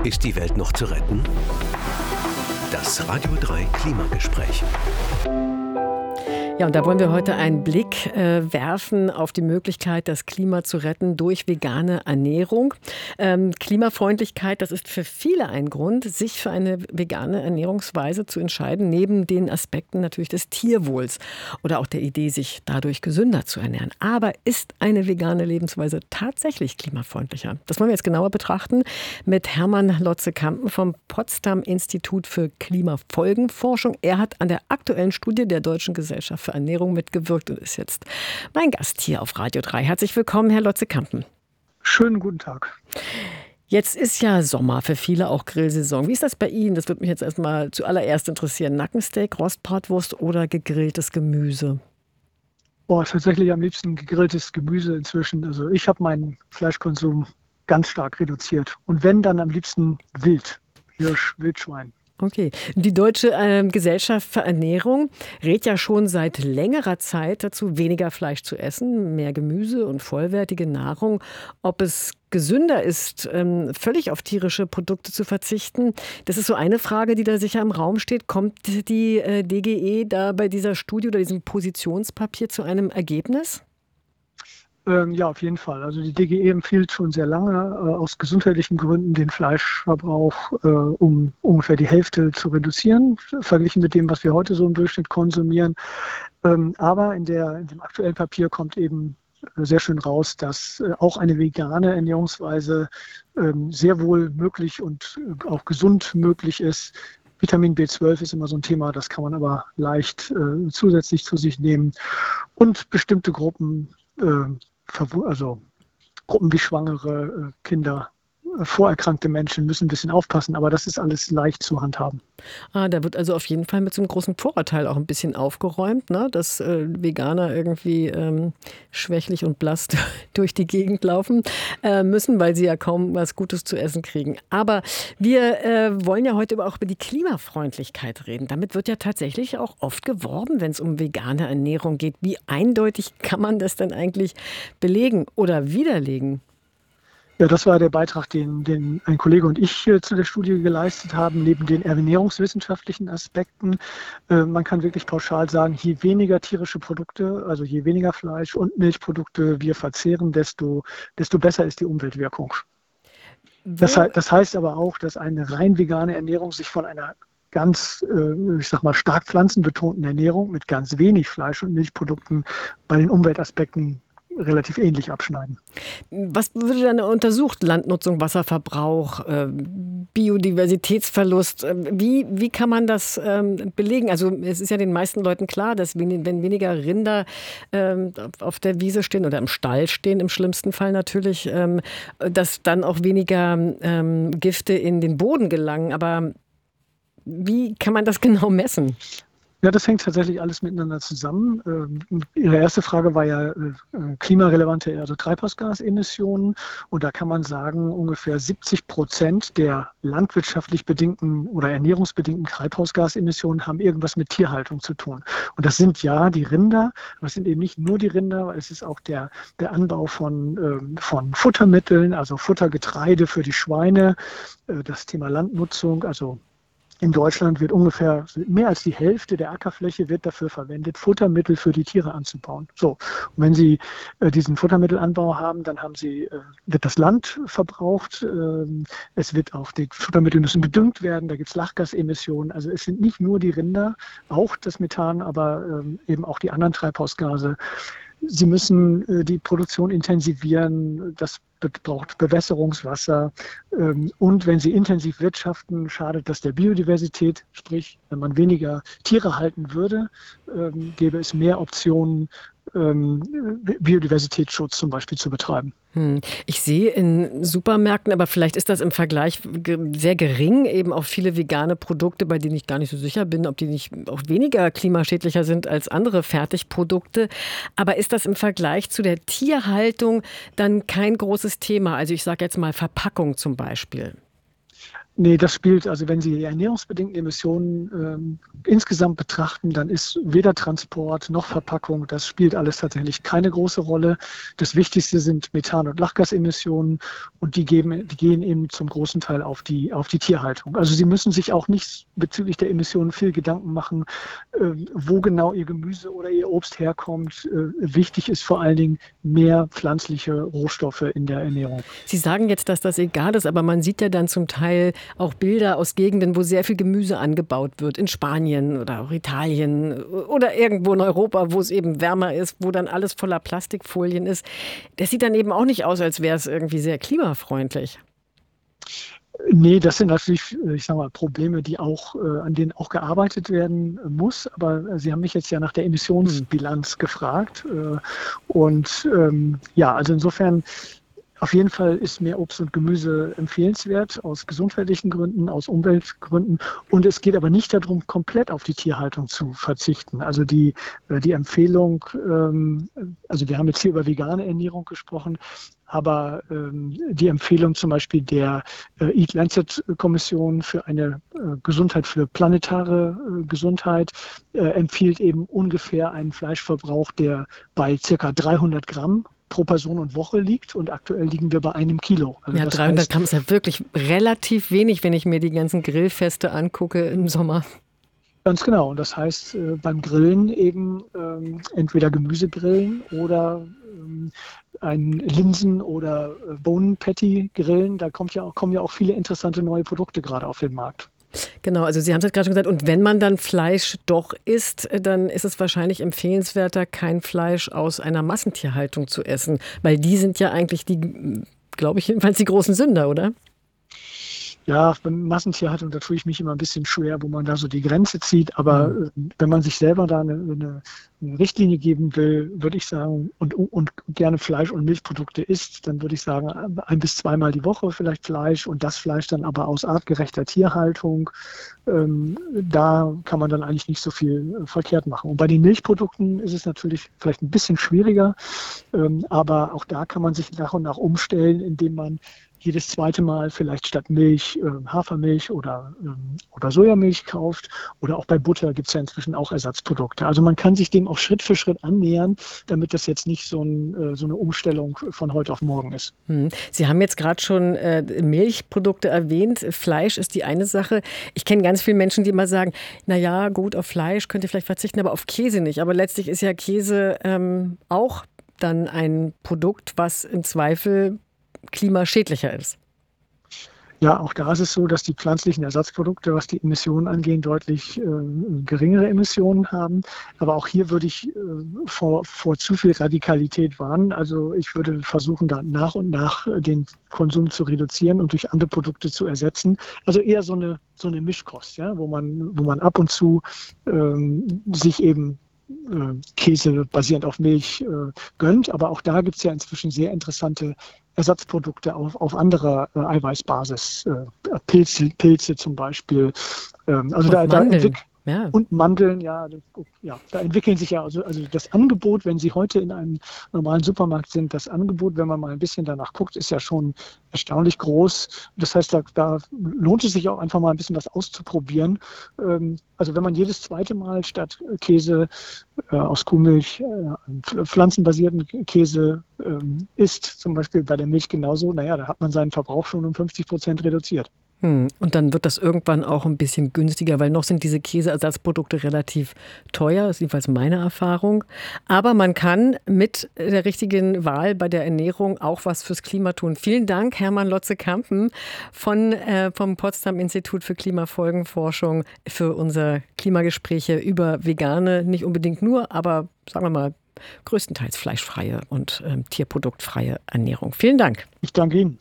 Ist die Welt noch zu retten? Das Radio 3 Klimagespräch. Ja, und da wollen wir heute einen Blick werfen auf die Möglichkeit, das Klima zu retten durch vegane Ernährung. Klimafreundlichkeit, das ist für viele ein Grund, sich für eine vegane Ernährungsweise zu entscheiden, neben den Aspekten natürlich des Tierwohls oder auch der Idee, sich dadurch gesünder zu ernähren. Aber ist eine vegane Lebensweise tatsächlich klimafreundlicher? Das wollen wir jetzt genauer betrachten mit Hermann Lotze-Kampen vom Potsdam Institut für Klimafolgenforschung. Er hat an der aktuellen Studie der Deutschen Gesellschaft für Ernährung mitgewirkt und ist jetzt mein Gast hier auf Radio 3. Herzlich willkommen, Herr Lotze-Kampen. Schönen guten Tag. Jetzt ist ja Sommer, für viele auch Grillsaison. Wie ist das bei Ihnen? Das würde mich jetzt erstmal zuallererst interessieren. Nackensteak, Rostbratwurst oder gegrilltes Gemüse? Tatsächlich am liebsten gegrilltes Gemüse inzwischen. Also ich habe meinen Fleischkonsum ganz stark reduziert. Und wenn, dann am liebsten Wild, Hirsch, Wildschwein. Okay. Die Deutsche Gesellschaft für Ernährung rät ja schon seit längerer Zeit dazu, weniger Fleisch zu essen, mehr Gemüse und vollwertige Nahrung. Ob es gesünder ist, völlig auf tierische Produkte zu verzichten, das ist so eine Frage, die da sicher im Raum steht. Kommt die DGE da bei dieser Studie oder diesem Positionspapier zu einem Ergebnis? Ja, auf jeden Fall. Also die DGE empfiehlt schon sehr lange aus gesundheitlichen Gründen den Fleischverbrauch um ungefähr die Hälfte zu reduzieren, verglichen mit dem, was wir heute so im Durchschnitt konsumieren. Aber in dem aktuellen Papier kommt eben sehr schön raus, dass auch eine vegane Ernährungsweise sehr wohl möglich und auch gesund möglich ist. Vitamin B12 ist immer so ein Thema, das kann man aber leicht zusätzlich zu sich nehmen. Und bestimmte Gruppen, also Gruppen wie Schwangere, Kinder, vorerkrankte Menschen müssen ein bisschen aufpassen, aber das ist alles leicht zu handhaben. Da wird also auf jeden Fall mit so einem großen Vorurteil auch ein bisschen aufgeräumt, ne? Dass Veganer irgendwie schwächlich und blass durch die Gegend laufen müssen, weil sie ja kaum was Gutes zu essen kriegen. Aber wir wollen ja heute auch über die Klimafreundlichkeit reden. Damit wird ja tatsächlich auch oft geworben, wenn es um vegane Ernährung geht. Wie eindeutig kann man das denn eigentlich belegen oder widerlegen? Ja, das war der Beitrag, den ein Kollege und ich zu der Studie geleistet haben, neben den ernährungswissenschaftlichen Aspekten. Man kann wirklich pauschal sagen, je weniger tierische Produkte, also je weniger Fleisch und Milchprodukte wir verzehren, desto besser ist die Umweltwirkung. Das heißt aber auch, dass eine rein vegane Ernährung sich von einer ganz, stark pflanzenbetonten Ernährung mit ganz wenig Fleisch und Milchprodukten bei den Umweltaspekten relativ ähnlich abschneiden. Was würde dann untersucht? Landnutzung, Wasserverbrauch, Biodiversitätsverlust. Wie kann man das belegen? Also es ist ja den meisten Leuten klar, dass wenn weniger Rinder auf der Wiese stehen oder im Stall stehen, im schlimmsten Fall natürlich, dass dann auch weniger Gifte in den Boden gelangen. Aber wie kann man das genau messen? Ja, das hängt tatsächlich alles miteinander zusammen. Ihre erste Frage war ja klimarelevante, also Treibhausgasemissionen. Und da kann man sagen, ungefähr 70% der landwirtschaftlich bedingten oder ernährungsbedingten Treibhausgasemissionen haben irgendwas mit Tierhaltung zu tun. Und das sind ja die Rinder, aber es sind eben nicht nur die Rinder, weil es ist auch der Anbau von Futtermitteln, also Futtergetreide für die Schweine, das Thema Landnutzung, also in Deutschland wird ungefähr mehr als die Hälfte der Ackerfläche wird dafür verwendet, Futtermittel für die Tiere anzubauen. So, und wenn Sie diesen Futtermittelanbau haben, dann wird das Land verbraucht. Die Futtermittel müssen gedüngt werden, da gibt es Lachgasemissionen. Also es sind nicht nur die Rinder, auch das Methan, aber eben auch die anderen Treibhausgase. Sie müssen die Produktion intensivieren, das braucht Bewässerungswasser. Und wenn Sie intensiv wirtschaften, schadet das der Biodiversität. Sprich, wenn man weniger Tiere halten würde, gäbe es mehr Optionen, Biodiversitätsschutz zum Beispiel zu betreiben. Ich sehe in Supermärkten, aber vielleicht ist das im Vergleich sehr gering, eben auch viele vegane Produkte, bei denen ich gar nicht so sicher bin, ob die nicht auch weniger klimaschädlicher sind als andere Fertigprodukte. Aber ist das im Vergleich zu der Tierhaltung dann kein großes Thema? Also ich sage jetzt mal Verpackung zum Beispiel. Nee, das spielt, also wenn Sie die ernährungsbedingten Emissionen insgesamt betrachten, dann ist weder Transport noch Verpackung, das spielt alles tatsächlich keine große Rolle. Das Wichtigste sind Methan- und Lachgasemissionen und die gehen eben zum großen Teil auf die Tierhaltung. Also Sie müssen sich auch nicht bezüglich der Emissionen viel Gedanken machen, wo genau Ihr Gemüse oder Ihr Obst herkommt. Wichtig ist vor allen Dingen mehr pflanzliche Rohstoffe in der Ernährung. Sie sagen jetzt, dass das egal ist, aber man sieht ja dann zum Teil auch Bilder aus Gegenden, wo sehr viel Gemüse angebaut wird, in Spanien oder auch Italien oder irgendwo in Europa, wo es eben wärmer ist, wo dann alles voller Plastikfolien ist. Das sieht dann eben auch nicht aus, als wäre es irgendwie sehr klimafreundlich. Nee, das sind natürlich, ich sage mal, Probleme, an denen auch gearbeitet werden muss. Aber Sie haben mich jetzt ja nach der Emissionsbilanz gefragt. Also insofern auf jeden Fall ist mehr Obst und Gemüse empfehlenswert aus gesundheitlichen Gründen, aus Umweltgründen. Und es geht aber nicht darum, komplett auf die Tierhaltung zu verzichten. Also die Empfehlung, also wir haben jetzt hier über vegane Ernährung gesprochen, aber die Empfehlung zum Beispiel der Eat Lancet Kommission für eine Gesundheit, für planetare Gesundheit, empfiehlt eben ungefähr einen Fleischverbrauch, der bei circa 300 Gramm pro Person und Woche liegt und aktuell liegen wir bei 1 Kilo. Also ja, 300 Gramm ist ja wirklich relativ wenig, wenn ich mir die ganzen Grillfeste angucke im Sommer. Ganz genau. Und das heißt, beim Grillen eben entweder Gemüse grillen oder ein Linsen- oder Bohnenpatty grillen. Da kommen ja auch viele interessante neue Produkte gerade auf den Markt. Genau, also Sie haben es gerade schon gesagt, und wenn man dann Fleisch doch isst, dann ist es wahrscheinlich empfehlenswerter, kein Fleisch aus einer Massentierhaltung zu essen, weil die sind ja eigentlich die, glaube ich, jedenfalls die großen Sünder, oder? Ja, bei Massentierhaltung, da tue ich mich immer ein bisschen schwer, wo man da so die Grenze zieht. Aber wenn man sich selber da eine Richtlinie geben will, würde ich sagen, und gerne Fleisch- und Milchprodukte isst, dann würde ich sagen, 1- bis 2-mal die Woche vielleicht Fleisch und das Fleisch dann aber aus artgerechter Tierhaltung. Da kann man dann eigentlich nicht so viel verkehrt machen. Und bei den Milchprodukten ist es natürlich vielleicht ein bisschen schwieriger, aber auch da kann man sich nach und nach umstellen, indem man jedes zweite Mal vielleicht statt Milch Hafermilch oder Sojamilch kauft. Oder auch bei Butter gibt es ja inzwischen auch Ersatzprodukte. Also man kann sich dem auch Schritt für Schritt annähern, damit das jetzt nicht so eine Umstellung von heute auf morgen ist. Sie haben jetzt gerade schon Milchprodukte erwähnt. Fleisch ist die eine Sache. Ich kenne ganz viele Menschen, die immer sagen, naja, gut, auf Fleisch könnt ihr vielleicht verzichten, aber auf Käse nicht. Aber letztlich ist ja Käse auch dann ein Produkt, was im Zweifel klimaschädlicher ist. Ja, auch da ist es so, dass die pflanzlichen Ersatzprodukte, was die Emissionen angeht, deutlich geringere Emissionen haben. Aber auch hier würde ich vor zu viel Radikalität warnen. Also ich würde versuchen, da nach und nach den Konsum zu reduzieren und durch andere Produkte zu ersetzen. Also eher so eine Mischkost, ja, wo man ab und zu sich eben Käse basierend auf Milch gönnt. Aber auch da gibt es ja inzwischen sehr interessante Ersatzprodukte auf anderer Eiweißbasis, Pilze zum Beispiel. Also und Mandeln, ja, da entwickeln sich ja, also das Angebot, wenn Sie heute in einem normalen Supermarkt sind, das Angebot, wenn man mal ein bisschen danach guckt, ist ja schon erstaunlich groß. Das heißt, da lohnt es sich auch einfach mal ein bisschen was auszuprobieren. Also wenn man jedes zweite Mal statt Käse aus Kuhmilch pflanzenbasierten Käse isst, zum Beispiel bei der Milch genauso, naja, da hat man seinen Verbrauch schon um 50% reduziert. Und dann wird das irgendwann auch ein bisschen günstiger, weil noch sind diese Käseersatzprodukte relativ teuer, das ist jedenfalls meine Erfahrung. Aber man kann mit der richtigen Wahl bei der Ernährung auch was fürs Klima tun. Vielen Dank, Hermann Lotze-Kampen vom Potsdam Institut für Klimafolgenforschung für unsere Klimagespräche über vegane, nicht unbedingt nur, aber sagen wir mal größtenteils fleischfreie und tierproduktfreie Ernährung. Vielen Dank. Ich danke Ihnen.